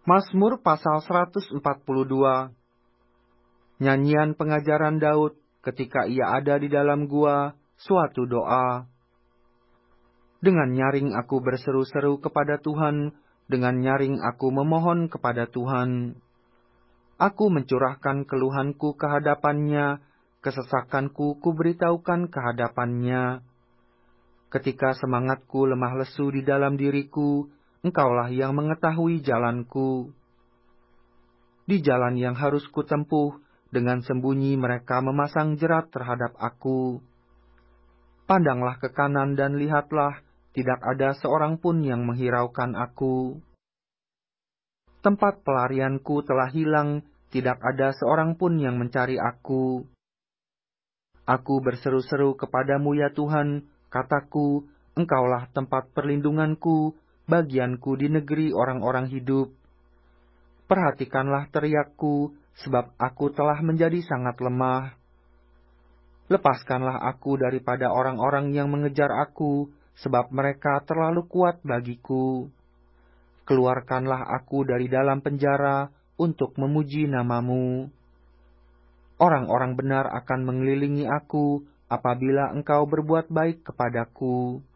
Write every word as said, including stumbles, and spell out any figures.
Mazmur pasal seratus empat puluh dua. Nyanyian pengajaran Daud ketika ia ada di dalam gua, suatu doa. Dengan nyaring aku berseru-seru kepada Tuhan, dengan nyaring aku memohon kepada Tuhan. Aku mencurahkan keluhanku ke hadapannya, kesesakanku kuberitahukan ke hadapannya. Ketika semangatku lemah lesu di dalam diriku, Engkaulah yang mengetahui jalanku. Di jalan yang harus kutempuh, dengan sembunyi mereka memasang jerat terhadap aku. Pandanglah ke kanan dan lihatlah, tidak ada seorang pun yang menghiraukan aku. Tempat pelarianku telah hilang, tidak ada seorang pun yang mencari aku. Aku berseru-seru kepadamu ya Tuhan, kataku, Engkaulah tempat perlindunganku, bagianku di negeri orang-orang hidup. Perhatikanlah teriakku, sebab aku telah menjadi sangat lemah. Lepaskanlah aku daripada orang-orang yang mengejar aku, sebab mereka terlalu kuat bagiku. Keluarkanlah aku dari dalam penjara untuk memuji namamu. Orang-orang benar akan mengelilingi aku apabila Engkau berbuat baik kepadaku.